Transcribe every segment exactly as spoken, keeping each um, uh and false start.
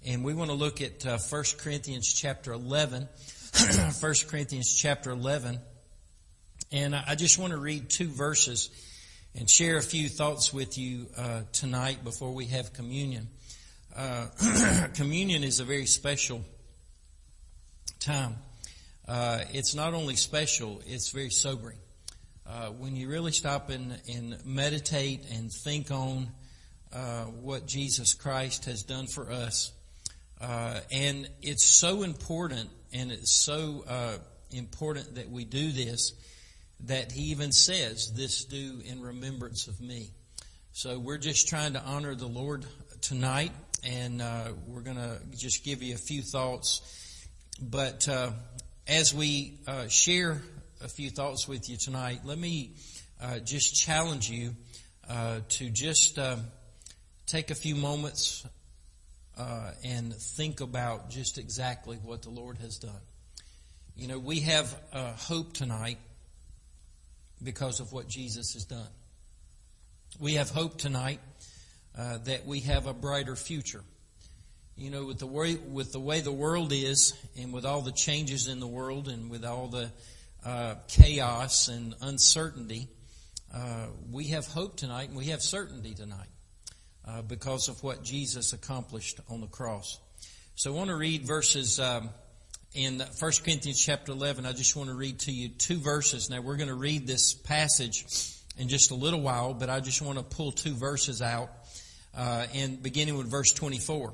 And we want to look at uh, First Corinthians chapter eleven. First Corinthians chapter eleven. And I just want to read two verses and share a few thoughts with you uh, tonight before we have communion. Uh, communion is a very special time. Uh, it's not only special, it's very sobering. Uh, when you really stop and, and meditate and think on uh, what Jesus Christ has done for us. Uh, and it's so important, and it's so uh, important that we do this, that he even says, "This do in remembrance of me." So we're just trying to honor the Lord tonight, and uh, we're going to just give you a few thoughts. But uh, as we uh, share a few thoughts with you tonight, let me uh, just challenge you uh, to just uh, take a few moments uh, and think about just exactly what the Lord has done. You know, we have uh, hope tonight because of what Jesus has done. We have hope tonight uh, that we have a brighter future. You know, with the way with the way the world is, and with all the changes in the world, and with all the uh, chaos and uncertainty, uh, we have hope tonight, and we have certainty tonight uh, because of what Jesus accomplished on the cross. So I want to read verses um, in First Corinthians chapter eleven. I just want to read to you two verses. Now we're going to read this passage in just a little while, but I just want to pull two verses out, uh, and beginning with verse twenty-four.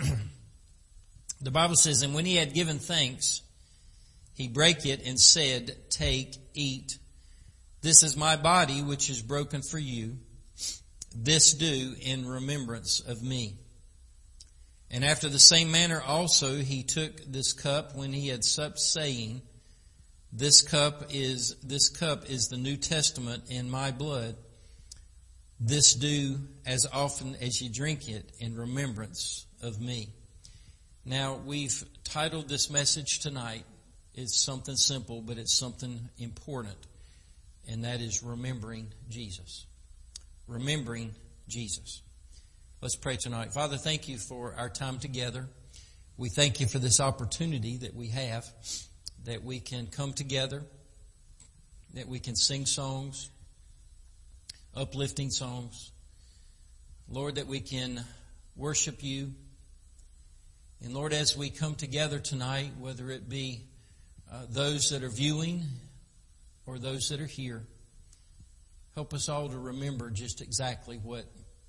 The Bible says, "And when he had given thanks, he brake it and said, 'Take, eat. This is my body, which is broken for you. This do in remembrance of me.' And after the same manner also he took this cup when he had supped, saying, 'This cup is this cup is the New Testament in my blood. This do as often as you drink it in remembrance of me.'" Now, we've titled this message tonight, it's something simple, but it's something important, and that is remembering Jesus. Remembering Jesus. Let's pray tonight. Father, thank you for our time together. We thank you for this opportunity that we have, that we can come together, that we can sing songs, uplifting songs. Lord, that we can worship you. And Lord, as we come together tonight, whether it be uh, those that are viewing or those that are here, help us all to remember just exactly what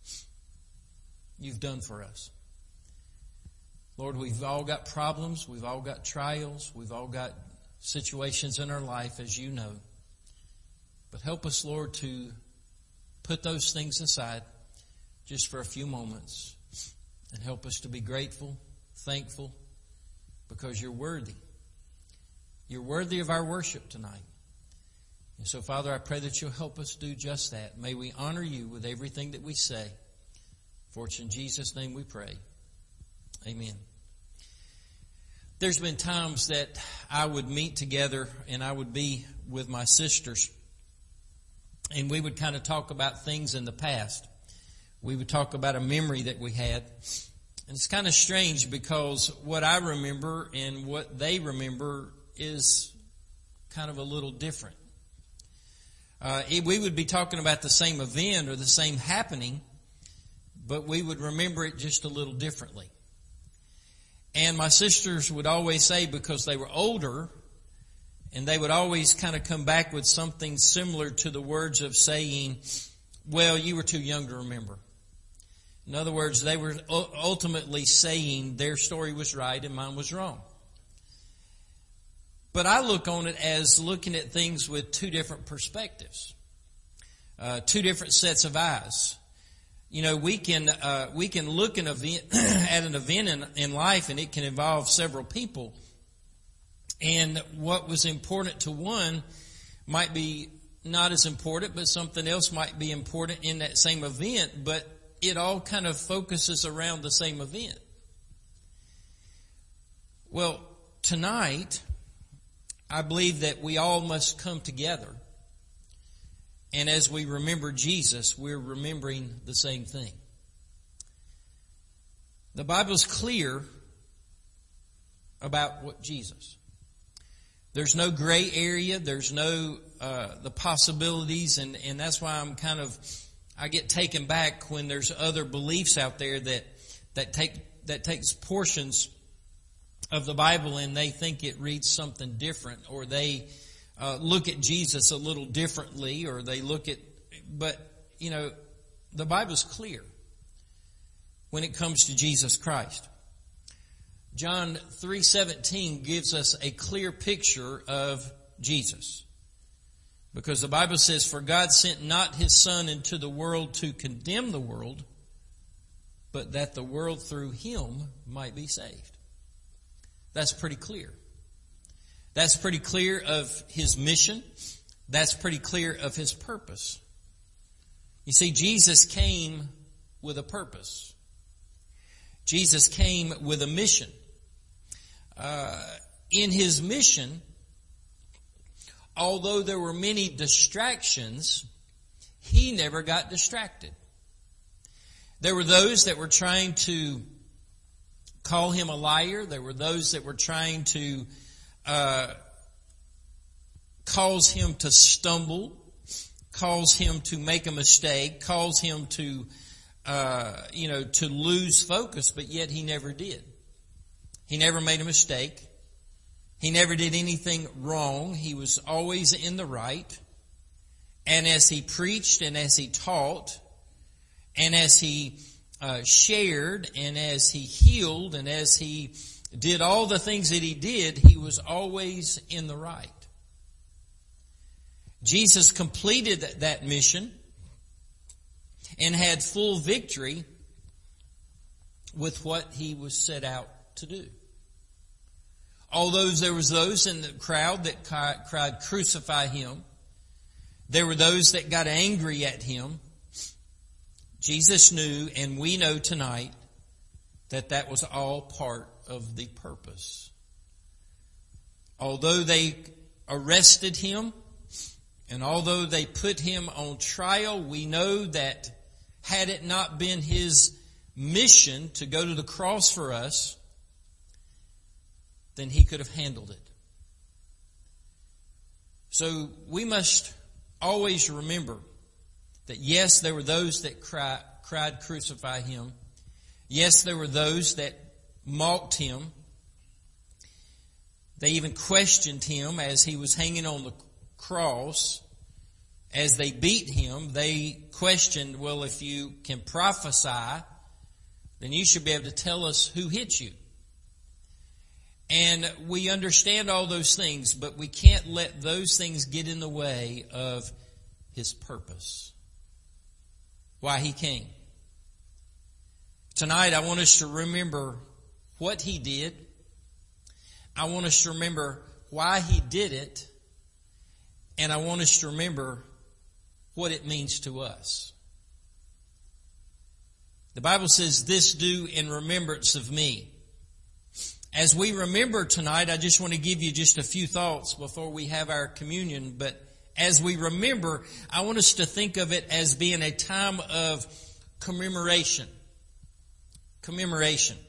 you've done for us. Lord, we've all got problems, we've all got trials, we've all got situations in our life, as you know. But help us, Lord, to put those things aside just for a few moments, and help us to be grateful, thankful, because you're worthy. You're worthy of our worship tonight. And so, Father, I pray that you'll help us do just that. May we honor you with everything that we say. For it's in Jesus' name we pray. Amen. There's been times that I would meet together and I would be with my sisters, and we would kind of talk about things in the past. We would talk about a memory that we had. And it's kind of strange because what I remember and what they remember is kind of a little different. Uh, we would be talking about the same event or the same happening, but we would remember it just a little differently. And my sisters would always say, because they were older, and they would always kind of come back with something similar to the words of saying, "Well, you were too young to remember." In other words, they were ultimately saying their story was right and mine was wrong. But I look on it as looking at things with two different perspectives, uh, two different sets of eyes. You know, we can uh, we can look an event, at an event in, in life, and it can involve several people. And what was important to one might be not as important, but something else might be important in that same event. But it all kind of focuses around the same event. Well, tonight, I believe that we all must come together. And as we remember Jesus, we're remembering the same thing. The Bible's clear about what Jesus. There's no gray area. There's no uh, the possibilities, and, and that's why I'm kind of I get taken back when there's other beliefs out there that that take that takes portions of the Bible and they think it reads something different, or they uh, look at Jesus a little differently, or they look at. But you know, the Bible's clear when it comes to Jesus Christ. John three seventeen gives us a clear picture of Jesus. Because the Bible says, "For God sent not His Son into the world to condemn the world, but that the world through Him might be saved." That's pretty clear. That's pretty clear of His mission. That's pretty clear of His purpose. You see, Jesus came with a purpose. Jesus came with a mission. Uh, in His mission, although there were many distractions, He never got distracted. There were those that were trying to call Him a liar. There were those that were trying to uh, cause Him to stumble, cause Him to make a mistake, cause Him to, uh, you know, to lose focus, but yet He never did. He never made a mistake. He never did anything wrong. He was always in the right. And as He preached and as He taught and as He uh, shared and as He healed and as He did all the things that He did, He was always in the right. Jesus completed that mission and had full victory with what He was set out to do. Although there was those in the crowd that cried, "Crucify Him," there were those that got angry at Him. Jesus knew, and we know tonight, that that was all part of the purpose. Although they arrested Him, and although they put Him on trial, we know that had it not been His mission to go to the cross for us, then He could have handled it. So we must always remember that yes, there were those that cry, cried, "Crucify Him." Yes, there were those that mocked Him. They even questioned Him as He was hanging on the cross. As they beat Him, they questioned, "Well, if you can prophesy, then you should be able to tell us who hit you." And we understand all those things, but we can't let those things get in the way of His purpose. Why He came. Tonight I want us to remember what He did. I want us to remember why He did it. And I want us to remember what it means to us. The Bible says, "This do in remembrance of me." As we remember tonight, I just want to give you just a few thoughts before we have our communion. But as we remember, I want us to think of it as being a time of commemoration. Commemoration.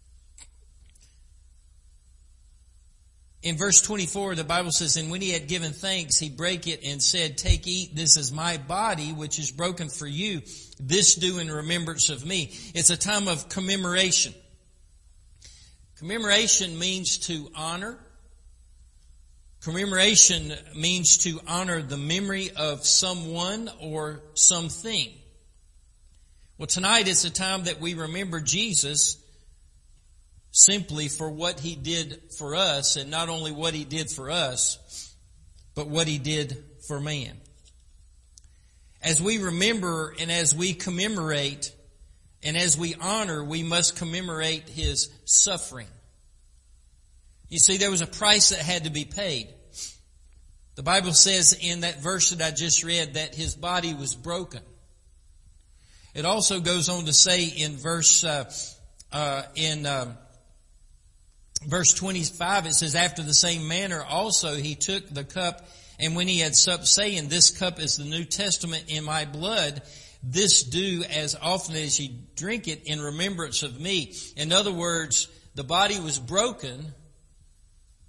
In verse twenty-four, the Bible says, "And when He had given thanks, He brake it and said, Take, eat, this is my body, which is broken for you. This do in remembrance of me." It's a time of commemoration. Commemoration means to honor. Commemoration means to honor the memory of someone or something. Well, tonight is a time that we remember Jesus simply for what He did for us, and not only what He did for us, but what He did for man. As we remember and as we commemorate and as we honor, we must commemorate His suffering. You see, there was a price that had to be paid. The Bible says in that verse that I just read that His body was broken. It also goes on to say in verse uh, uh, in uh, verse twenty-five, it says, "After the same manner also He took the cup, and when He had supped, saying, This cup is the New Testament in my blood. This do as often as ye drink it in remembrance of me." In other words, the body was broken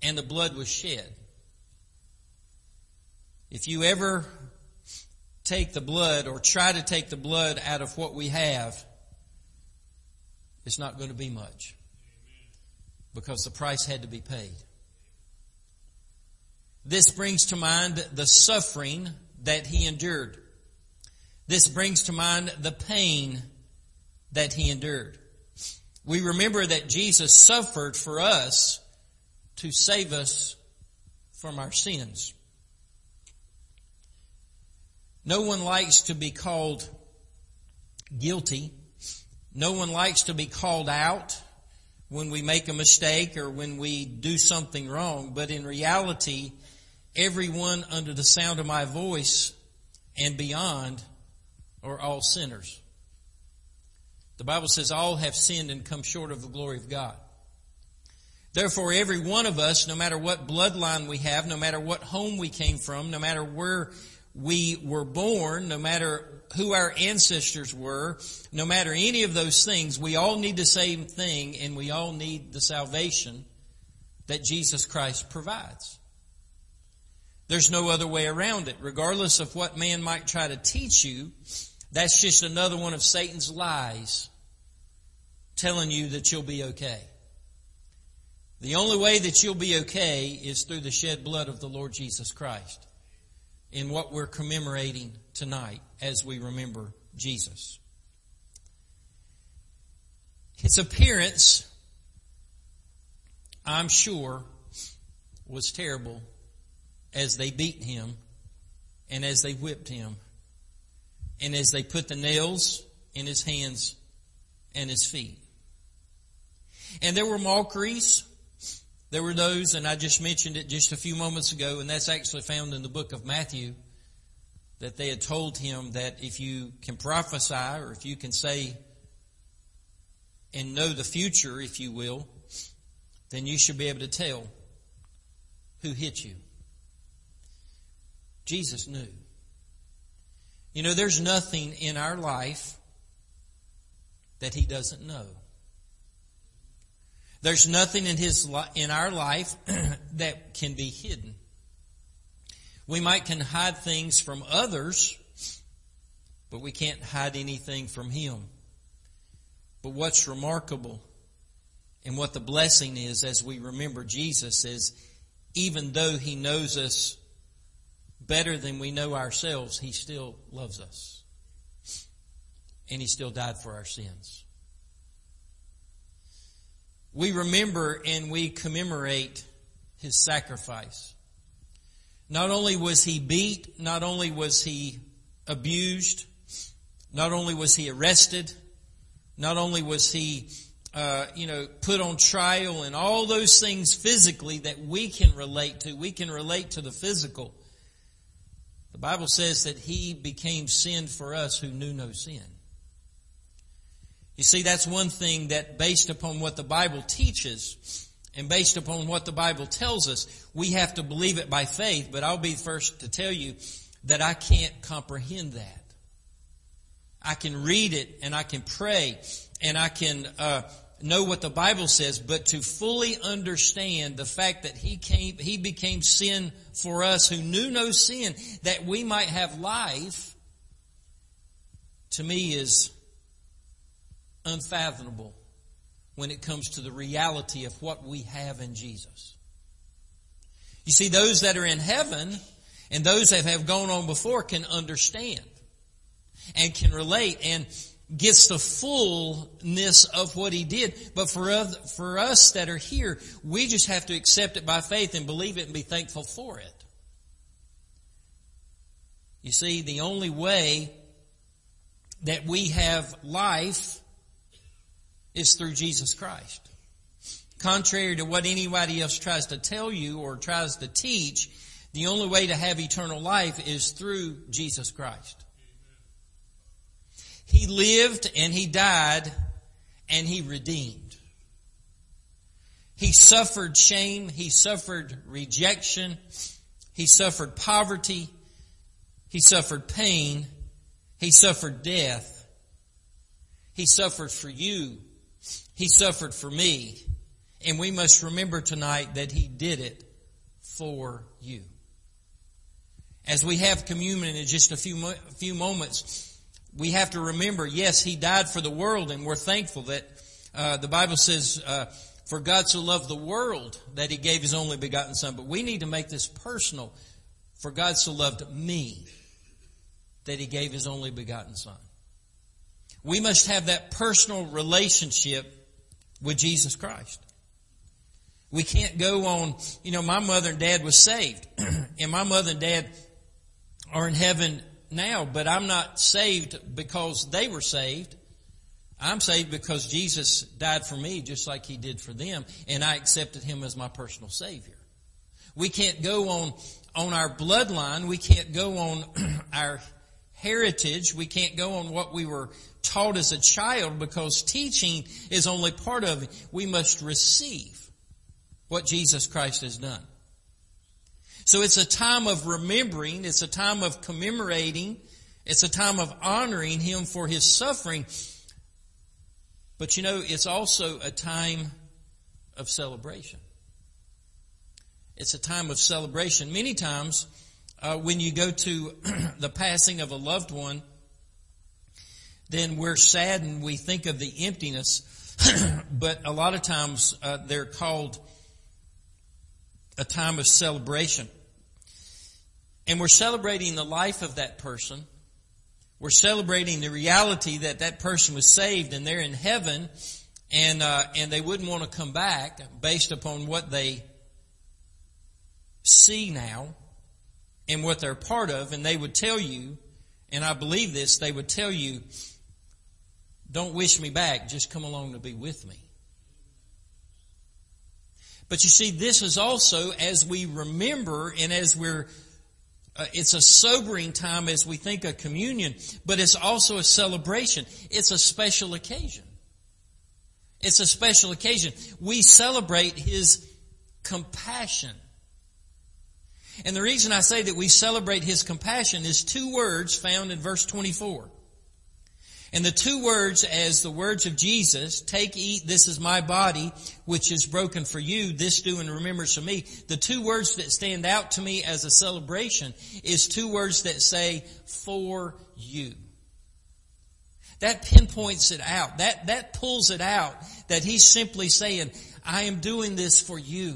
and the blood was shed. If you ever take the blood or try to take the blood out of what we have, it's not going to be much, because the price had to be paid. This brings to mind the suffering that he endured. This brings to mind the pain that he endured. We remember that Jesus suffered for us to save us from our sins. No one likes to be called guilty. No one likes to be called out when we make a mistake or when we do something wrong. But in reality, everyone under the sound of my voice and beyond are all sinners. The Bible says all have sinned and come short of the glory of God. Therefore, every one of us, no matter what bloodline we have, no matter what home we came from, no matter where we were born, no matter who our ancestors were, no matter any of those things, we all need the same thing, and we all need the salvation that Jesus Christ provides. There's no other way around it. Regardless of what man might try to teach you, that's just another one of Satan's lies telling you that you'll be okay. The only way that you'll be okay is through the shed blood of the Lord Jesus Christ, in what we're commemorating tonight as we remember Jesus. His appearance, I'm sure, was terrible as they beat him and as they whipped him and as they put the nails in his hands and his feet. And there were mockeries. There were those, and I just mentioned it just a few moments ago, and that's actually found in the book of Matthew, that they had told him that if you can prophesy, or if you can say and know the future, if you will, then you should be able to tell who hit you. Jesus knew. You know, there's nothing in our life that he doesn't know. There's nothing in his in our life that can be hidden. We might can hide things from others, but we can't hide anything from him. But what's remarkable and what the blessing is as we remember Jesus is, even though he knows us better than we know ourselves, he still loves us. And he still died for our sins. We remember and we commemorate his sacrifice. Not only was he beat, not only was he abused, not only was he arrested, not only was he, uh, you know, put on trial and all those things physically that we can relate to. We can relate to the physical. The Bible says that he became sin for us who knew no sin. You see, that's one thing that based upon what the Bible teaches and based upon what the Bible tells us, we have to believe it by faith. But I'll be the first to tell you that I can't comprehend that. I can read it and I can pray and I can uh, know what the Bible says, but to fully understand the fact that he came, he became sin for us who knew no sin, that we might have life, to me is unfathomable when it comes to the reality of what we have in Jesus. You see, those that are in heaven and those that have gone on before can understand and can relate and gets the fullness of what he did. But for us, for us that are here, we just have to accept it by faith and believe it and be thankful for it. You see, the only way that we have life is through Jesus Christ. Contrary to what anybody else tries to tell you or tries to teach, the only way to have eternal life is through Jesus Christ. He lived and he died and he redeemed. He suffered shame. He suffered rejection. He suffered poverty. He suffered pain. He suffered death. He suffered for you. He suffered for me. And we must remember tonight that He did it for you. As we have communion in just a few mo- few moments, we have to remember, yes, He died for the world, and we're thankful that uh, the Bible says, uh, for God so loved the world that He gave His only begotten Son. But we need to make this personal. For God so loved me that He gave His only begotten Son. We must have that personal relationship with Jesus Christ. We can't go on, you know, my mother and dad was saved. And my mother and dad are in heaven now, but I'm not saved because they were saved. I'm saved because Jesus died for me just like He did for them, and I accepted Him as my personal Savior. We can't go on, on our bloodline. We can't go on our heritage. We can't go on what we were taught as a child, because teaching is only part of it. We must receive what Jesus Christ has done. So it's a time of remembering. It's a time of commemorating. It's a time of honoring Him for His suffering. But you know, it's also a time of celebration. It's a time of celebration. Many times, uh, when you go to the passing of a loved one, then we're saddened. We think of the emptiness. But a lot of times, uh, they're called a time of celebration. And we're celebrating the life of that person. We're celebrating the reality that that person was saved and they're in heaven, and uh, and they wouldn't want to come back based upon what they see now and what they're part of. And they would tell you, and I believe this, they would tell you, don't wish me back, just come along to be with me. But you see, this is also, as we remember and as we're, uh, it's a sobering time as we think of communion, but it's also a celebration. It's a special occasion. It's a special occasion. We celebrate His compassion. And the reason I say that we celebrate His compassion is two words found in verse twenty-four. And the two words, as the words of Jesus, take, eat, this is my body, which is broken for you, this do in remembrance of me. The two words that stand out to me as a celebration is two words that say, for you. That pinpoints it out. That, that pulls it out, that He's simply saying, I am doing this for you.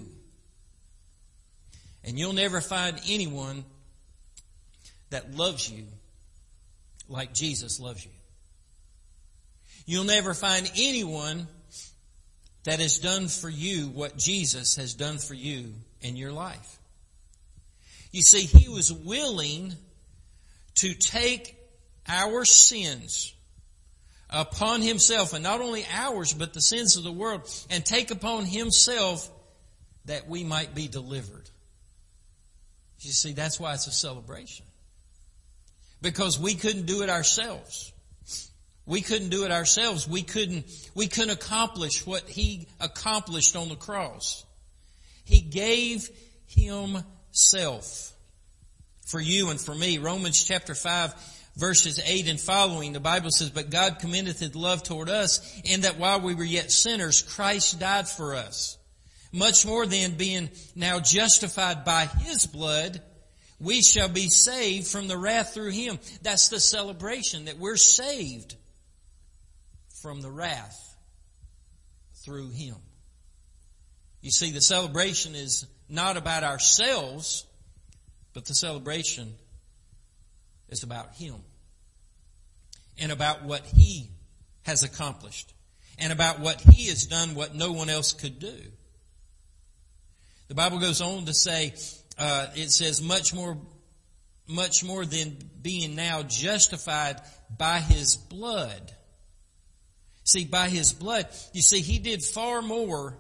And you'll never find anyone that loves you like Jesus loves you. You'll never find anyone that has done for you what Jesus has done for you in your life. You see, He was willing to take our sins upon Himself, and not only ours, but the sins of the world, and take upon Himself that we might be delivered. You see, that's why it's a celebration. Because we couldn't do it ourselves. We couldn't do it ourselves. We couldn't, we couldn't accomplish what He accomplished on the cross. He gave Himself for you and for me. Romans chapter five, verses eight and following, the Bible says, but God commendeth His love toward us, in that while we were yet sinners, Christ died for us. Much more than, being now justified by His blood, we shall be saved from the wrath through Him. That's the celebration, that we're saved from the wrath through Him. You see, the celebration is not about ourselves, but the celebration is about Him and about what He has accomplished and about what He has done, what no one else could do. The Bible goes on to say, uh, it says, much more, much more than being now justified by His blood. See, by His blood, you see, He did far more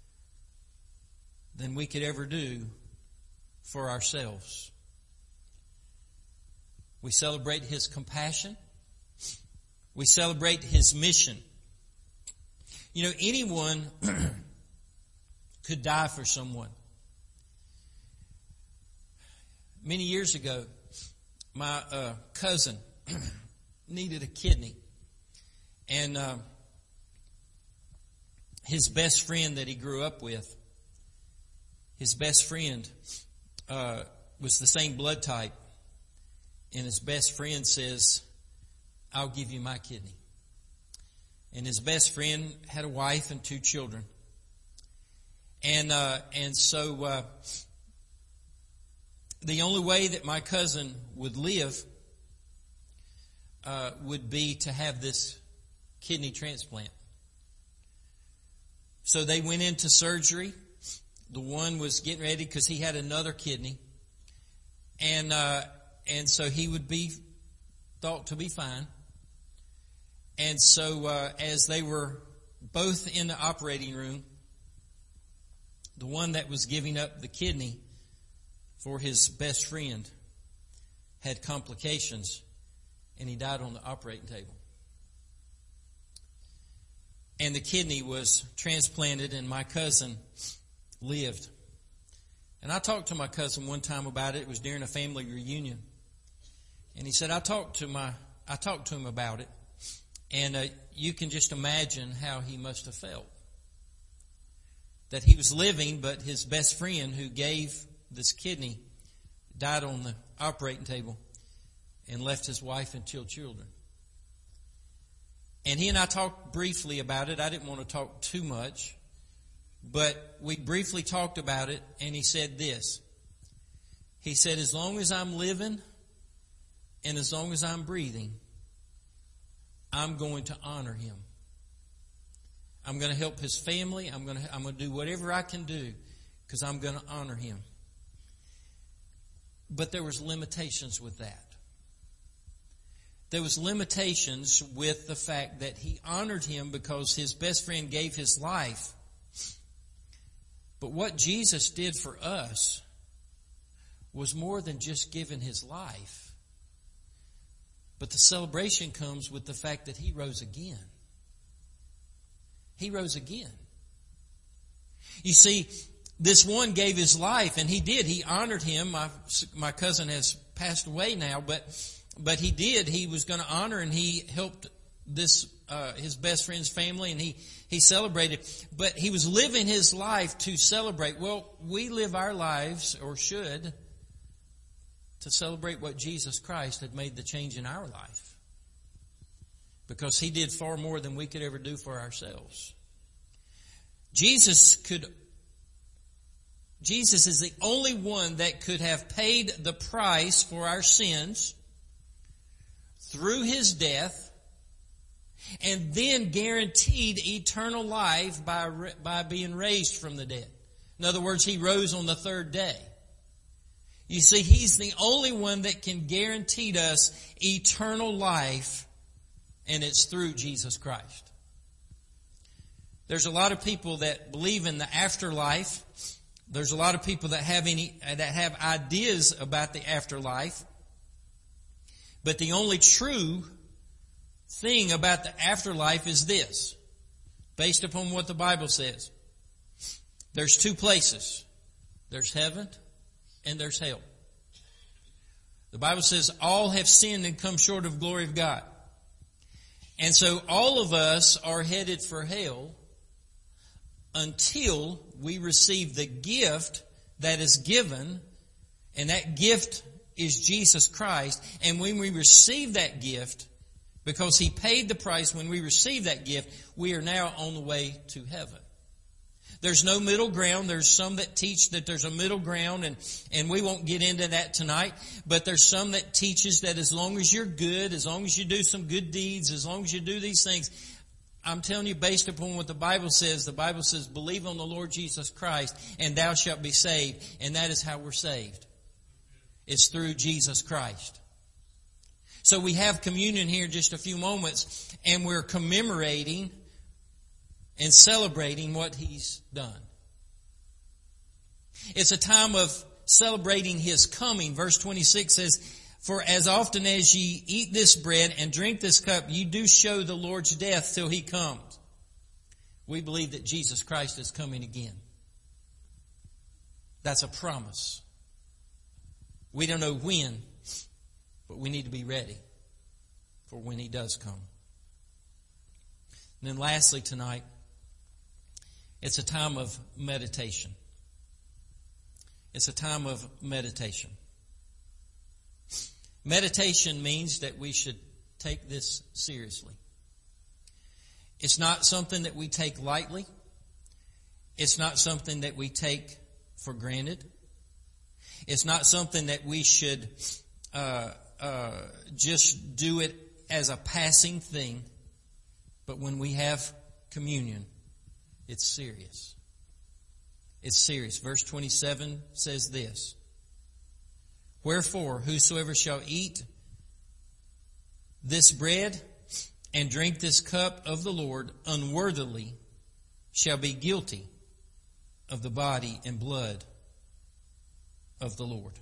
than we could ever do for ourselves. We celebrate His compassion. We celebrate His mission. You know, anyone could die for someone. Many years ago, my uh, cousin needed a kidney. And uh, his best friend that he grew up with, his best friend uh, was the same blood type. And his best friend says, I'll give you my kidney. And his best friend had a wife and two children. And uh, and so uh, the only way that my cousin would live uh, would be to have this kidney transplant. So they went into surgery. The one was getting ready because he had another kidney. And uh, and so he would be thought to be fine. And so uh, as they were both in the operating room, the one that was giving up the kidney for his best friend had complications, and he died on the operating table. And the kidney was transplanted, and my cousin lived. And I talked to my cousin one time about it. It was during a family reunion. And he said, I talked to my, I talked to him about it. And uh, you can just imagine how he must have felt. That he was living, but his best friend who gave this kidney died on the operating table and left his wife and two children. And he and I talked briefly about it. I didn't want to talk too much, but we briefly talked about it, and he said this. He said, as long as I'm living and as long as I'm breathing, I'm going to honor him. I'm going to help his family. I'm going to, I'm going to do whatever I can do because I'm going to honor him. But there was limitations with that. There was limitations with the fact that he honored him because his best friend gave his life. But what Jesus did for us was more than just giving his life. But the celebration comes with the fact that he rose again. He rose again. You see, this one gave his life, and he did. He honored him. My, my cousin has passed away now, but but he did. He was going to honor, and he helped this uh, his best friend's family, and he, he celebrated. But he was living his life to celebrate. Well, we live our lives, or should, to celebrate what Jesus Christ had made the change in our life. Because he did far more than we could ever do for ourselves. Jesus could, Jesus is the only one that could have paid the price for our sins through his death and then guaranteed eternal life by, by being raised from the dead. In other words, he rose on the third day. You see, he's the only one that can guarantee us eternal life, and it's through Jesus Christ. There's a lot of people that believe in the afterlife. There's a lot of people that have any that have ideas about the afterlife. But the only true thing about the afterlife is this, based upon what the Bible says. There's two places. There's heaven and there's hell. The Bible says all have sinned and come short of the glory of God. And so all of us are headed for hell until we receive the gift that is given, and that gift is Jesus Christ. And when we receive that gift, because he paid the price when we receive that gift, we are now on the way to heaven. There's no middle ground. There's some that teach that there's a middle ground, and, and we won't get into that tonight. But there's some that teaches that as long as you're good, as long as you do some good deeds, as long as you do these things, I'm telling you, based upon what the Bible says, the Bible says, believe on the Lord Jesus Christ, and thou shalt be saved. And that is how we're saved. It's through Jesus Christ. So we have communion here in just a few moments, and we're commemorating and celebrating what he's done. It's a time of celebrating his coming. Verse twenty-six says, for as often as ye eat this bread and drink this cup, you do show the Lord's death till he comes. We believe that Jesus Christ is coming again. That's a promise. We don't know when, but we need to be ready for when he does come. And then lastly tonight, It's a time of meditation. It's a time of meditation. Meditation means that we should take this seriously. It's not something that we take lightly. It's not something that we take for granted. It's not something that we should uh, uh, just do it as a passing thing. But when we have communion, it's serious. It's serious. Verse twenty-seven says this: Wherefore, whosoever shall eat this bread and drink this cup of the Lord unworthily shall be guilty of the body and blood of the Lord.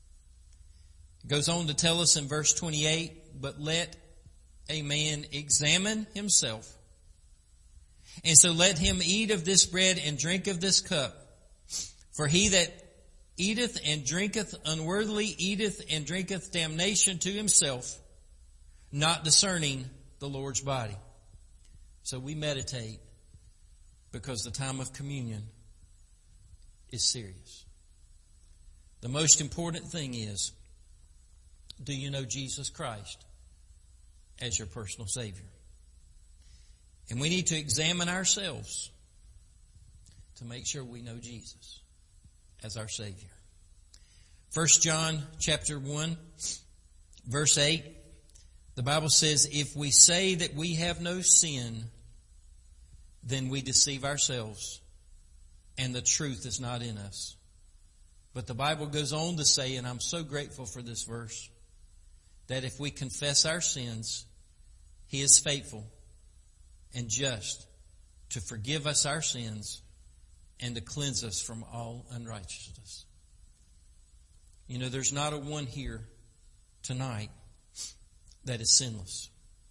It goes on to tell us in verse twenty-eight, but let a man examine himself, and so let him eat of this bread and drink of this cup. For he that eateth and drinketh unworthily eateth and drinketh damnation to himself, not discerning the Lord's body. So we meditate because the time of communion is serious. The most important thing is, do you know Jesus Christ as your personal Savior? And we need to examine ourselves to make sure we know Jesus as our Savior. First John chapter one, verse eight, the Bible says, if we say that we have no sin, then we deceive ourselves, and the truth is not in us. But the Bible goes on to say, and I'm so grateful for this verse, that if we confess our sins, He is faithful and just to forgive us our sins and to cleanse us from all unrighteousness. You know, there's not a one here tonight that is sinless.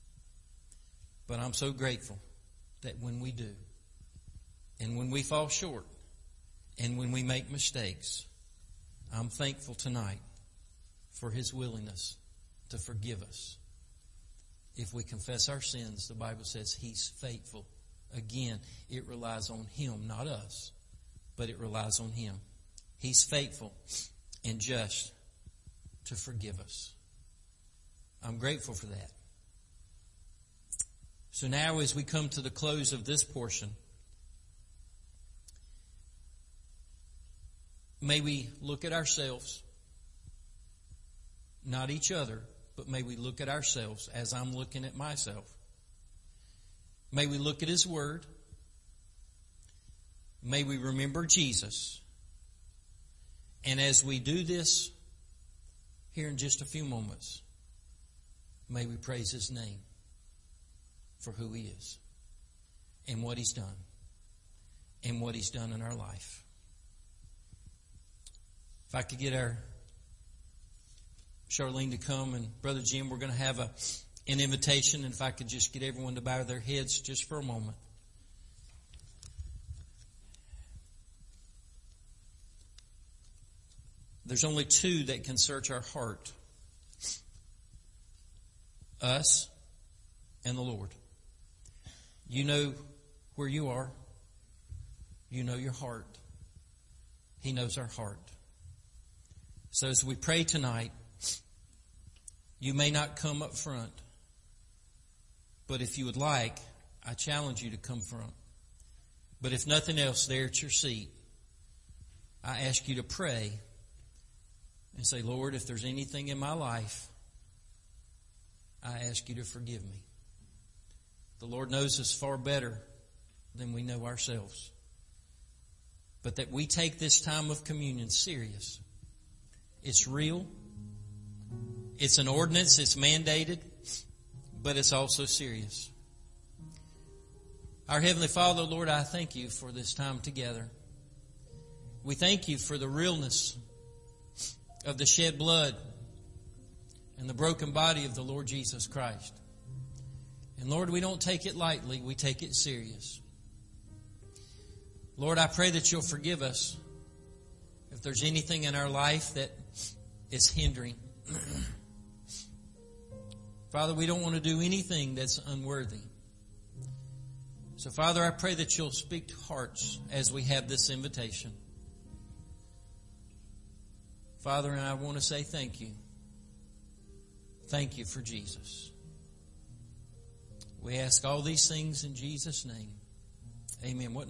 But I'm so grateful that when we do, and when we fall short, and when we make mistakes, I'm thankful tonight for His willingness to forgive us. If we confess our sins, the Bible says He's faithful. Again, it relies on Him, not us, but it relies on Him. He's faithful and just to forgive us. I'm grateful for that. So now as we come to the close of this portion, may we look at ourselves, not each other, but may we look at ourselves as I'm looking at myself. May we look at His Word. May we remember Jesus. And as we do this here in just a few moments, may we praise His name for who He is and what He's done and what He's done in our life. If I could get our Charlene to come, and Brother Jim, we're going to have a, an invitation, and if I could just get everyone to bow their heads just for a moment. There's only two that can search our heart. Us and the Lord. You know where you are. You know your heart. He knows our heart. So as we pray tonight, you may not come up front, but if you would like, I challenge you to come front. But if nothing else, there at your seat, I ask you to pray and say, Lord, if there's anything in my life, I ask you to forgive me. The Lord knows us far better than we know ourselves. But that we take this time of communion serious. It's real. It's an ordinance. It's mandated. But it's also serious. Our Heavenly Father, Lord, I thank you for this time together. We thank you for the realness of the shed blood and the broken body of the Lord Jesus Christ. And Lord, we don't take it lightly. We take it serious. Lord, I pray that you'll forgive us if there's anything in our life that is hindering. Father, we don't want to do anything that's unworthy. So, Father, I pray that you'll speak to hearts as we have this invitation. Father, and I want to say thank you. Thank you for Jesus. We ask all these things in Jesus' name. Amen. What